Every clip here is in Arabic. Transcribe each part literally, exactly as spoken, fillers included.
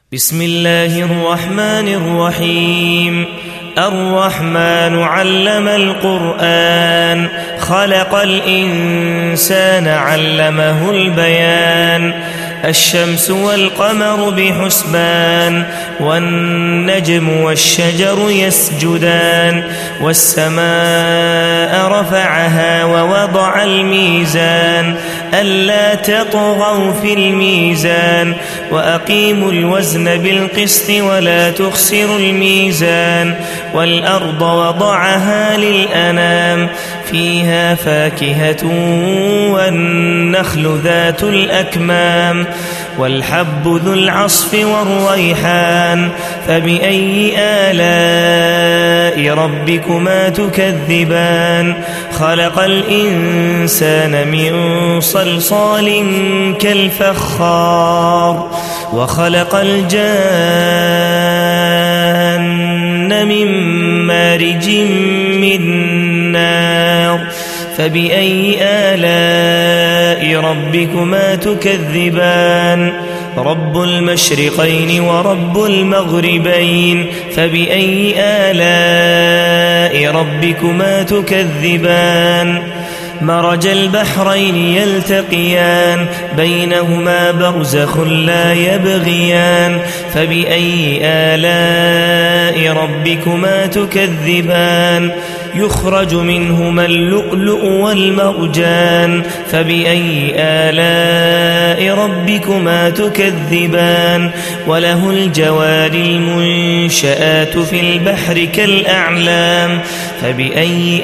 بسم الله الرحمن الرحيم. الرحمن علم القرآن، خلق الإنسان علمه البيان. الشمس والقمر بحسبان، والنجم والشجر يسجدان. والسماء رفعها ووضع الميزان، ألا تطغوا في الميزان. وأقيموا الوزن بالقسط ولا تخسروا الميزان. والأرض وضعها للأنام، فيها فاكهة والنخل ذات الأكمام. والحب ذو العصف والريحان، فبأي آلاء ربكما تكذبان. خلق الإنسان من صلصال كالفخار، وخلق الجان من مارج من نار. فبأي آلاء ربكما تكذبان. رب المشرقين ورب المغربين، فبأي آلاء ربكما تكذبان. مرج البحرين يلتقيان، بينهما برزخ لا يبغيان. فبأي آلاء ربكما تكذبان. يخرج منهما اللؤلؤ والمرجان، فبأي آلاء ربكما تكذبان. وله الجوار المنشآت في البحر كالأعلام، فبأي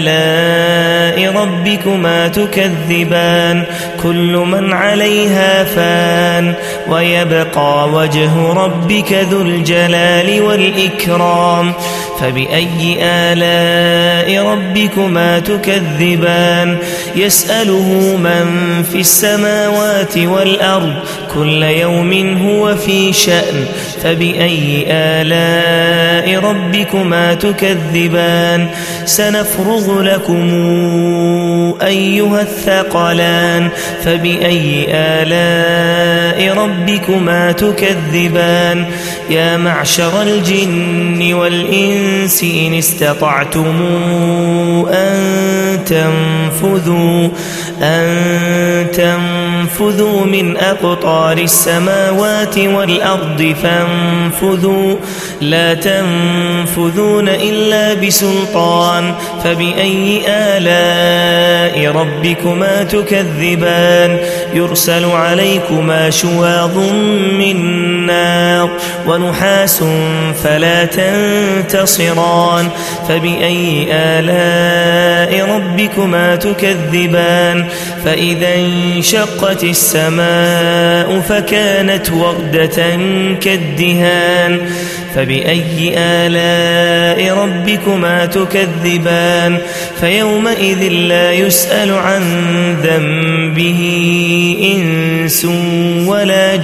آلاء ربكما تكذبان. كل من عليها فان، ويبقى وجه ربك ذو الجلال والإكرام. فبأي آلاء ربكما تكذبان. يسأله من في السماوات والأرض، كل يوم هو في شأن. فبأي آلاء ربكما تكذبان. سنفرغ لكم أيها الثقلان، فبأي آلاء ربكما تكذبان. يا معشر الجن والإنس إن استطعتم أن تنفذوا أن تنفذوا من أقطار السماوات والأرض فانفذوا، لا تنفذون إلا بسلطان. فبأي آلاء ربكما تكذبان. يرسل عليكما شواظ من نار، ونحاس فلا تنتصران. فبأي آلاء ربكما تكذبان. فإذا انشقت السماء فكانت وردة كالدهان. فبأي آلاء ربكما تكذبان. فيومئذ لا يسأل عن ذنبه إنس ولا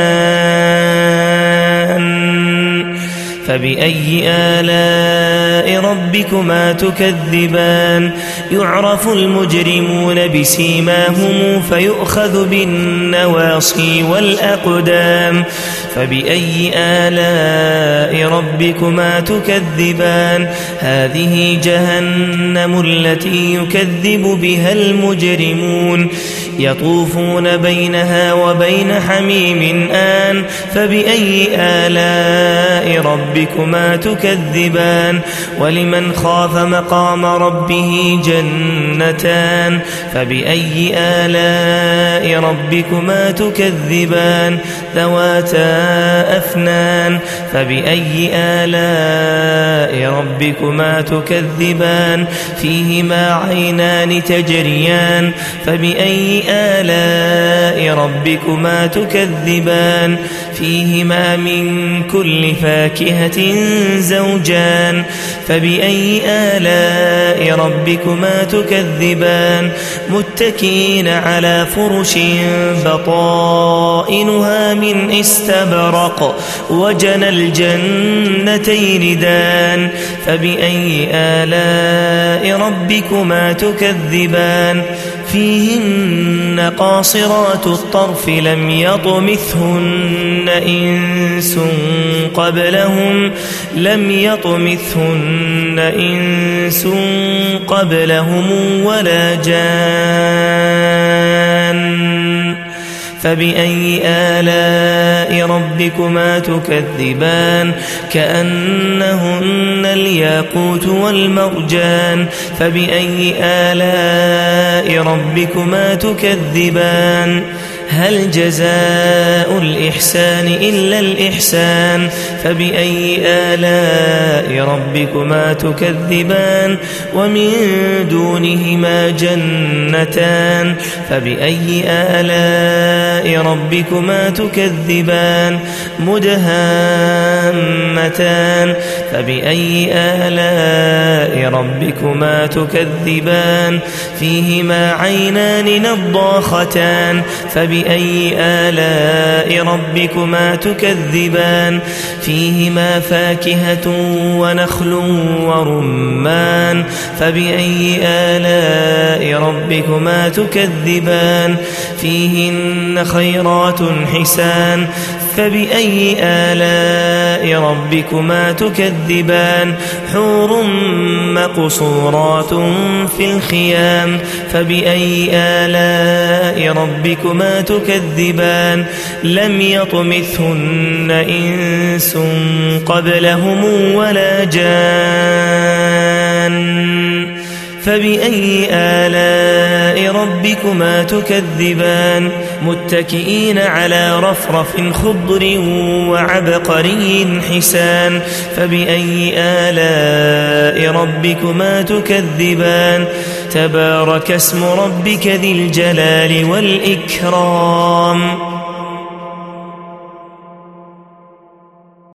جان. فبأي آلاء ربكما تكذبان. يعرف المجرمون بسيماهم، فيؤخذ بالنواصي والأقدام. فبأي آلاء ربكما تكذبان. هذه جهنم التي يكذب بها المجرمون، يطوفون بينها وبين حميم آن. فبأي آلاء ربكما تكذبان. ولمن خاف مقام ربه جنتان، فبأي آلاء ربكما تكذبان. ذواتا أفنان، فبأي آلاء ربكما تكذبان. فيهما عينان تجريان، فبأي آلاء ربكما تكذبان. فيهما من كل فاكهة زوجان، فبأي آلاء ربكما تكذبان. متكئين على فرش بطائنها من استبرق، وجنى الجنتين دان. فبأي آلاء ربكما تكذبان. فيهن قاصرات الطرف لم يطمثهن إنس قبلهم لم يطمثهن إنس قبلهم ولا جان فبأي آلاء ربكما تكذبان كأنهن الياقوت والمرجان فبأي آلاء ربكما تكذبان هل جزاء الإحسان إلا الإحسان فبأي آلاء ربكما تكذبان ومن دونهما جنتان فبأي آلاء ربكما تكذبان مدهامتان فبأي آلاء ربكما تكذبان فيهما عينان نضاختان فبأي آلاء ربكما تكذبان فيهما فاكهة ونخل ورمان فبأي آلاء ربكما تكذبان فيهن خيرات حسان فبأي آلاء ربكما تكذبان حور مقصورات في الخيام فبأي آلاء ربكما تكذبان لم يطمثهن إنس قبلهم ولا جان فبأي آلاء ربكما تكذبان متكئين على رفرف خضر وعبقري حسان فبأي آلاء ربكما تكذبان تبارك اسم ربك ذي الجلال والإكرام